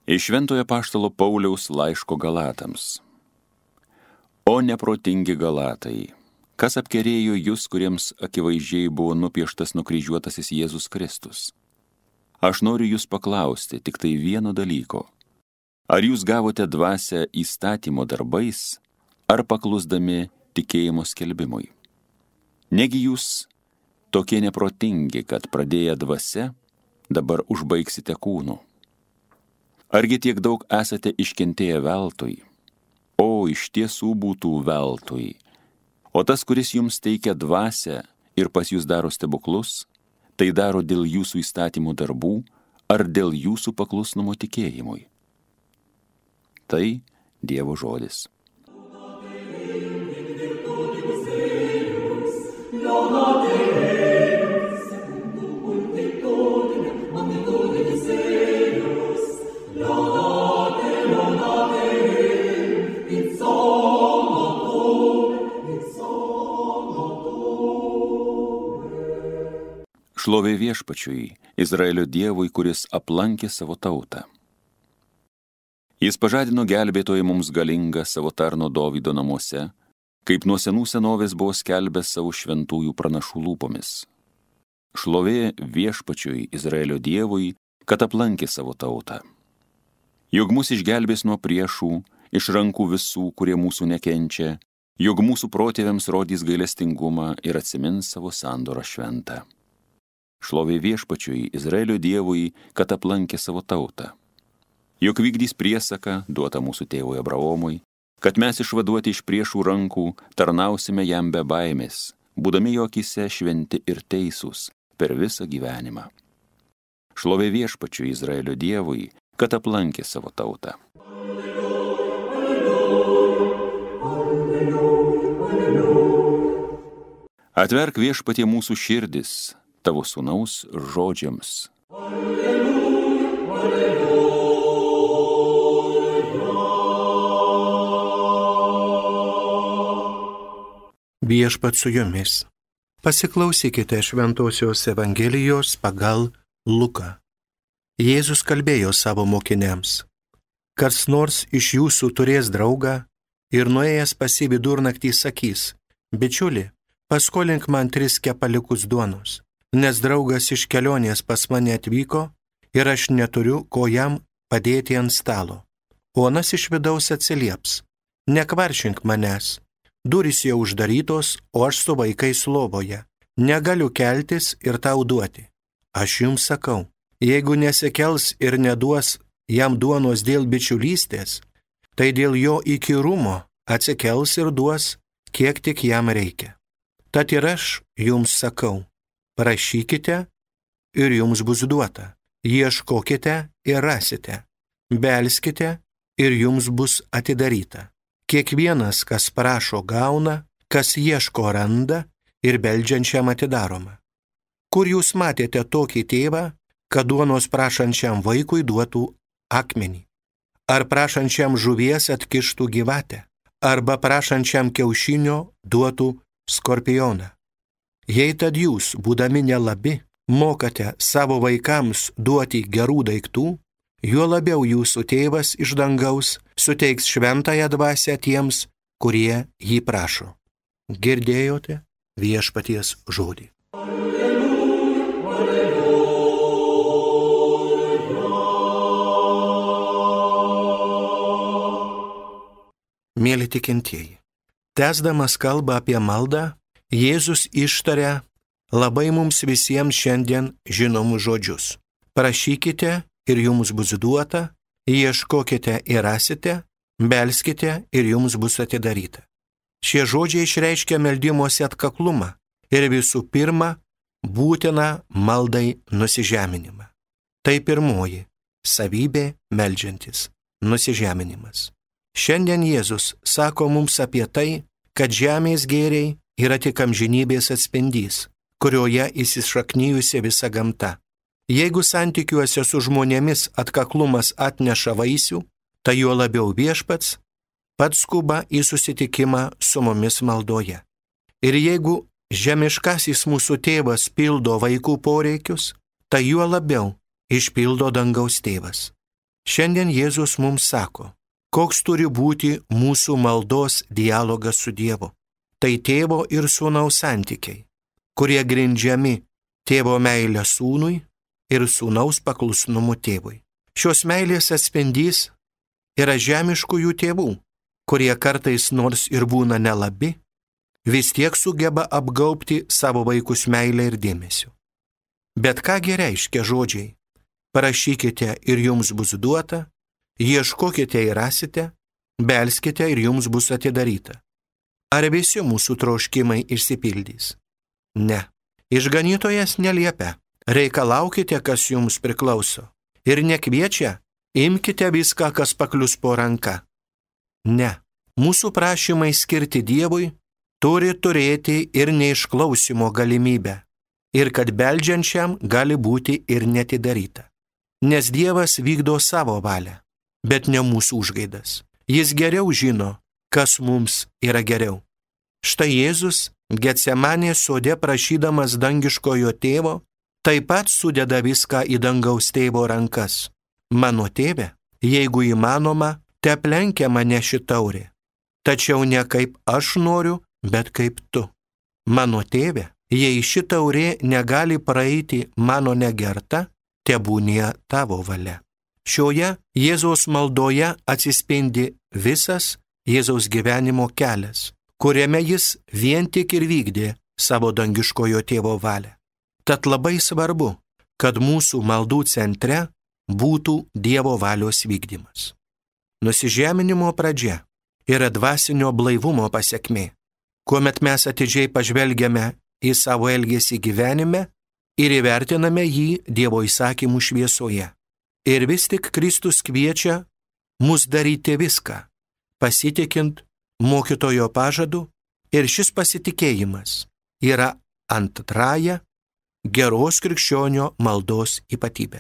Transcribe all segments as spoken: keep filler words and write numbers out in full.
Iš Šventojo Apaštalo Pauliaus laiško Galatams. O neprotingi Galatai, kas apkerėjo jūs, kuriems akivaizdžiai buvo nupieštas nukryžiuotasis Jėzus Kristus? Aš noriu jūs paklausti tik tai vieno dalyko. Ar jūs gavote dvasią įstatymo darbais, ar paklusdami tikėjimo skelbimui? Negi jūs tokie neprotingi, kad pradėję dvasia, dabar užbaigsite kūnu? Argi tiek daug esate iškentėję veltui? O, iš tiesų būtų veltui. O tas, kuris jums teikia dvasią ir pas jūs daro stebuklus, tai daro dėl jūsų įstatymų darbų ar dėl jūsų paklusnumo tikėjimui? Tai Dievo žodis. Šlovė Viešpačiui, Izraelio Dievui, kuris aplankė savo tautą. Jis pažadino gelbėtoją mums galingą savo tarno Dovydo namuose, kaip nuo senų senovės buvo skelbęs savo šventųjų pranašų lūpomis. Šlovė Viešpačiui, Izraelio Dievui, kad aplankė savo tautą. Juk mus išgelbės nuo priešų, iš rankų visų, kurie mūsų nekenčia, juk mūsų protėviams rodys gailestingumą ir atsimins savo sandorą šventą. Šlovė Viešpačiui, Izraelio Dievui, kad aplankė savo tautą. Juk vykdys priesaką, duotą mūsų tėvui Abraomui, kad mes išvaduoti iš priešų rankų tarnausime jam be baimės, būdami jo akyse šventi ir teisūs per visą gyvenimą. Šlovė Viešpačiui, Izraelio Dievui, kad aplankė savo tautą. Atverk Viešpatie mūsų širdis tavo sūnaus žodžiams. Viešpat su jumis. Pasiklausykite Šventosios Evangelijos pagal Luką. Jėzus kalbėjo savo mokiniams. Kas nors iš jūsų turės draugą ir nuėjęs pas jį vidurnaktį sakys: bičiuli, paskolink man tris kepaliukus duonos, nes draugas iš kelionės pas mane atvyko ir aš neturiu, ko jam padėti ant stalo. O anas iš vidaus atsilieps: nekvaršink manęs, durys jau uždarytos, o aš su vaikais lovoje, negaliu keltis ir tau duoti. Aš jums sakau, jeigu nesikels ir neduos jam duonos dėl bičiulystės, tai dėl jo įkyrumo atsikels ir duos, kiek tik jam reikia. Tad ir aš jums sakau, prašykite ir jums bus duota, ieškokite ir rasite, belskite ir jums bus atidaryta. Kiekvienas, kas prašo, gauna, kas ieško, randa ir beldžiančiam atidaroma. Kur jūs matėte tokį tėvą, kad duonos prašančiam vaikui duotų akmenį? Ar prašančiam žuvies atkištų gyvatę? Arba prašančiam kiaušinio duotų skorpioną? Jei tad jūs, būdami nelabi, mokate savo vaikams duoti gerų daiktų, juo labiau jūsų tėvas iš dangaus suteiks šventąją dvasią tiems, kurie jį prašo. Girdėjote Viešpaties žodį. Mėly tikintieji, tęsdamas kalbą apie maldą, Jėzus ištaria labai mums visiems šiandien žinomus žodžius. Prašykite ir jums bus duota, ieškokite ir rasite, belskite ir jums bus atidaryta. Šie žodžiai išreiškia meldimosi atkaklumą ir visų pirma būtiną maldai nusižeminimą. Tai pirmoji savybė meldžiantis – nusižeminimas. Šiandien Jėzus sako mums apie tai, kad žemės gėriai yra tik amžinybės atspindys, kurioje įsišaknijusi visa gamta. Jeigu santykiuose su žmonėmis atkaklumas atneša vaisių, tai juo labiau Viešpats pats skuba į susitikimą su mumis maldoje. Ir jeigu žemiškasis mūsų tėvas pildo vaikų poreikius, tai juo labiau išpildo dangaus tėvas. Šiandien Jėzus mums sako, koks turi būti mūsų maldos dialogas su Dievu. Tai tėvo ir sūnaus santykiai, kurie grindžiami tėvo meilę sūnui ir sūnaus paklusnumu tėvui. Šios meilės atspindys yra žemiškųjų tėvų, kurie kartais nors ir būna nelabi, vis tiek sugeba apgaubti savo vaikus meilę ir dėmesiu. Bet kągi reiškia žodžiai: prašykite ir jums bus duota, ieškokite ir rasite, belskite ir jums bus atidaryta. Ar visi mūsų troškimai išsipildys? Ne. Išganytojas neliepia: reikalaukite, kas jums priklauso. Ir nekviečia: imkite viską, kas paklius po ranka. Ne. Mūsų prašymai skirti Dievui turi turėti ir neišklausimo galimybę. Ir kad beldžiančiam gali būti ir netidaryta. Nes Dievas vykdo savo valią, bet ne mūsų užgaidas. Jis geriau žino, kas mums yra geriau. Štai Jėzus Getsemanės sode prašydamas dangiškojo tėvo taip pat sudeda viską į dangaus tėvo rankas. Mano tėve, jeigu įmanoma, teaplenkia mane ši taurė. Tačiau ne kaip aš noriu, bet kaip tu. Mano tėve, jei ši taurė negali praeiti mano negerta, tebūnie tavo valia. Šioje Jėzaus maldoje atsispindi visas Jėzaus gyvenimo kelias, kuriame jis vien tik ir vykdė savo dangiškojo tėvo valią. Tad labai svarbu, kad mūsų maldų centre būtų Dievo valios vykdymas. Nusižeminimo pradžia yra dvasinio blaivumo pasekmė, kuomet mes atidžiai pažvelgiame į savo elgesį gyvenime ir įvertiname jį Dievo įsakymų šviesoje. Ir vis tik Kristus kviečia mus daryti viską, pasitikint mokytojo pažadu, ir šis pasitikėjimas yra antraja geros krikščionio maldos ypatybė.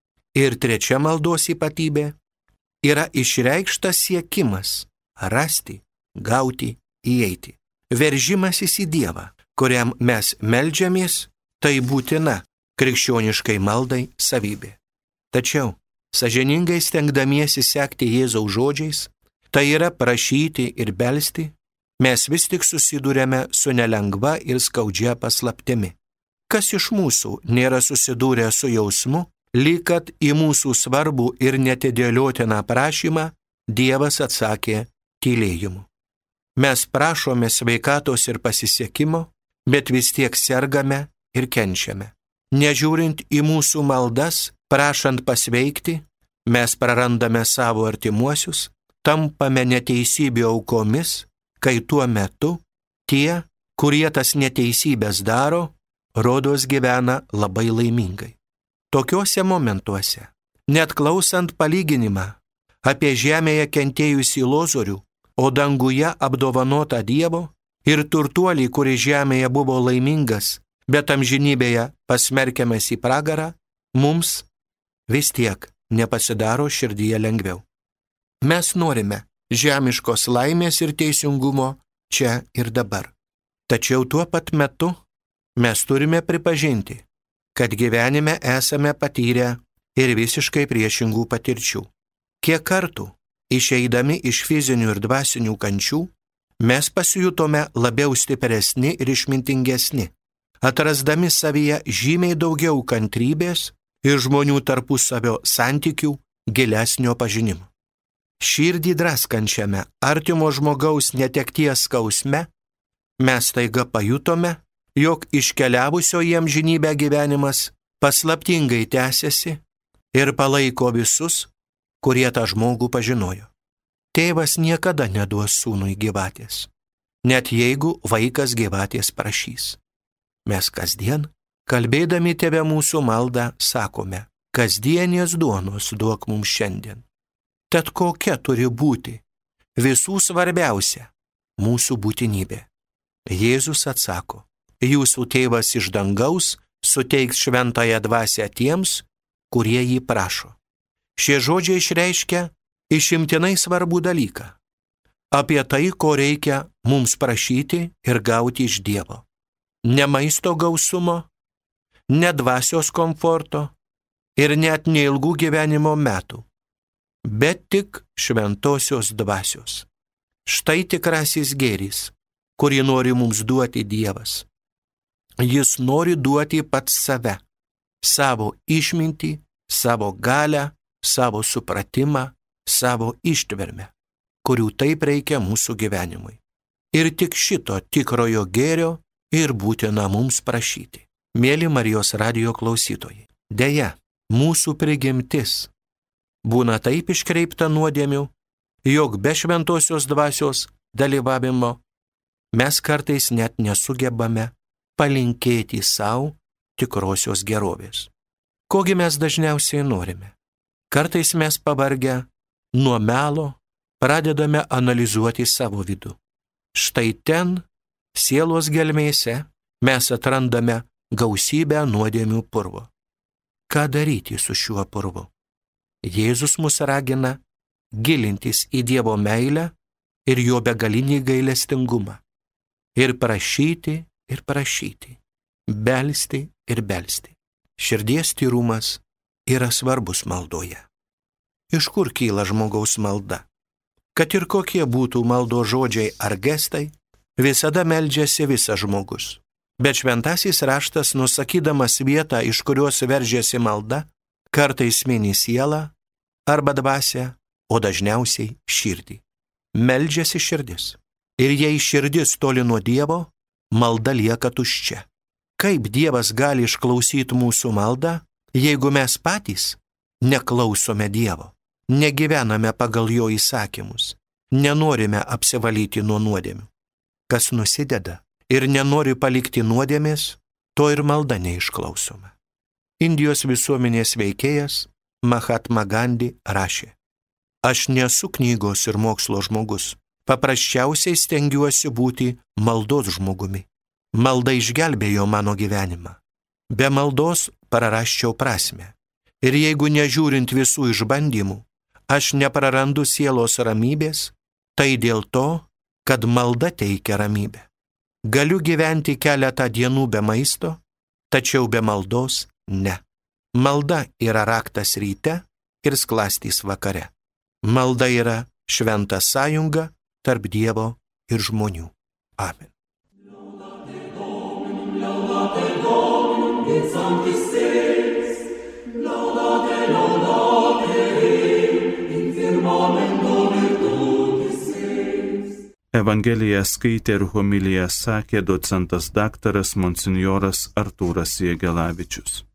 Ir trečia maldos ypatybė yra išreikštas siekimas rasti, gauti, įeiti. Veržimasis į Dievą, kuriam mes meldžiamės, tai būtina krikščioniškai maldai savybė. Tačiau, sąžiningai stengdamiesi sekti Jėzaus žodžiais, tai yra prašyti ir belsti, mes vis tik susidūrėme su nelengva ir skaudžia paslaptimi. Kas iš mūsų nėra susidūrę su jausmu, lyg kad į mūsų svarbų ir netidėliotiną prašymą Dievas atsakė tylėjimu. Mes prašome sveikatos ir pasisekimo, bet vis tiek sergame ir kenčiame. Nežiūrint į mūsų maldas, prašant pasveikti, mes prarandame savo artimuosius, tampame neteisybė aukomis, kai tuo metu tie, kurie tas neteisybės daro, rodos gyvena labai laimingai. Tokiuose momentuose, net klausant palyginimą apie žemėje kentėjusį Lozorių, o danguje apdovanotą Dievo, ir turtuolį, kuris žemėje buvo laimingas, bet amžinybėje pasmerkiamas į pragarą, mums vis tiek nepasidaro širdyje lengviau. Mes norime žemiškos laimės ir teisingumo čia ir dabar. Tačiau tuo pat metu mes turime pripažinti, kad gyvenime esame patyrę ir visiškai priešingų patirčių. Kiek kartų, išeidami iš fizinių ir dvasinių kančių, mes pasijutome labiau stipresni ir išmintingesni, atrasdami savyje žymiai daugiau kantrybės ir žmonių tarpusavio santykių gilesnio pažinimo. Širdį draskančiame artimo žmogaus netekties skausme mes taiga pajutome, jog iškeliavusio į amžinybę gyvenimas paslaptingai tęsiasi ir palaiko visus, kurie tą žmogų pažinojo. Tėvas niekada neduos sūnui gyvatės, net jeigu vaikas gyvatės prašys. Mes kasdien, kalbėdami Tėve mūsų maldą, sakome: kasdienės duonos duok mums šiandien. Tad kokia turi būti visų svarbiausia mūsų būtinybė? Jėzus atsako: jūsų tėvas iš dangaus suteiks šventąją dvasią tiems, kurie jį prašo. Šie žodžiai išreiškia išimtinai svarbų dalyką apie tai, ko reikia mums prašyti ir gauti iš Dievo. Ne maisto gausumo, ne dvasios komforto ir net neilgų gyvenimo metų, bet tik šventosios dvasios. Štai tikrasis gėris, kurį nori mums duoti Dievas. Jis nori duoti pats save, savo išmintį, savo galią, savo supratimą, savo ištvermę, kurių taip reikia mūsų gyvenimui. Ir tik šito tikrojo gėrio ir būtina mums prašyti. Mėly Marijos radijo klausytojai, deja, mūsų prigimtis būna taip iškreipta nuodėmių, jog be šventosios dvasios dalyvavimo mes kartais net nesugebame palinkėti savo tikrosios gerovės. Kogi mes dažniausiai norime? Kartais mes pavargę nuo melo pradedame analizuoti savo vidų. Štai ten, sielos gelmėse, mes atrandame gausybę nuodėmių purvo. Ką daryti su šiuo purvu? Jėzus mus ragina gilintis į Dievo meilę ir jo begalinį gailestingumą. Ir prašyti, ir prašyti. Belsti ir belsti. Širdies tyrumas yra svarbus maldoje. Iš kur kyla žmogaus malda? Kad ir kokie būtų maldo žodžiai ar gestai, visada meldžiasi visas žmogus. Bet šventasis raštas, nusakydamas vietą, iš kurios veržiasi malda, kartais mini sielą arba dvasią, o dažniausiai širdį. Meldžiasi širdis. Ir jei širdis toli nuo Dievo, malda lieka tuščia. Kaip Dievas gali išklausyti mūsų maldą, jeigu mes patys neklausome Dievo, negyvename pagal jo įsakymus, nenorime apsivalyti nuo nuodėmių? Kas nusideda ir nenori palikti nuodėmės, to ir malda neišklausoma. Indijos visuomenės veikėjas Mahatma Gandhi rašė: Aš nesu knygos ir mokslo žmogus, paprasčiausiai stengiuosi būti maldos žmogumi. Malda išgelbėjo mano gyvenimą. Be maldos prarasčiau prasmę. Ir jeigu nežiūrint visų išbandymų, aš neprarandu sielos ramybės, tai dėl to, kad malda teikia ramybę. Galiu gyventi keletą dienų be maisto, tačiau be maldos ne. Malda yra raktas ryte ir sklastys vakare. Malda yra šventa sąjunga tarp Dievo ir žmonių. Amen. Evangeliją skaitė ir homiliją sakė docentas daktaras monsinjoras Artūras Jėgelavičius.